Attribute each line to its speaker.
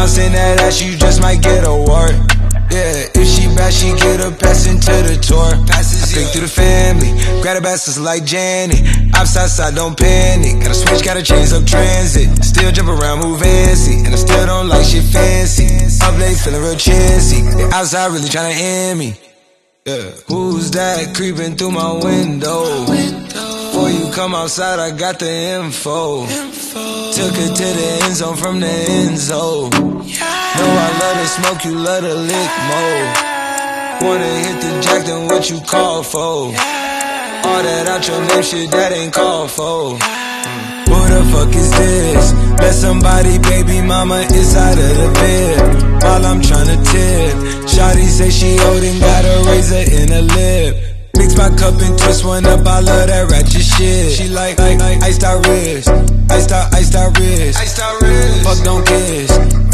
Speaker 1: bouncing that ass, you just might get a wart. Yeah, if she bad, she get a pass into the tour. I think through the family, grab a bastards like Janet. Outside, don't panic. Gotta switch, gotta change up transit. Still jump around, move fancy, and I still don't like shit fancy. Up late, feeling real chancy. They outside really tryna end me. Yeah. Who's that creeping through my window? Before you come outside, I got the info. Took her to the end zone from the end zone. Know I love to smoke, you love to lick more. Wanna hit the jack, then what you call for? All that out your name shit, that ain't called for. Who the fuck is this? Let somebody, baby mama, inside of the bed. While I'm tryna tip, shawty say she holding, got a razor in her lip. Mix my cup and twist one up, I love that ratchet shit. She like iced out wrist, iced out wrist. Fuck, don't kiss.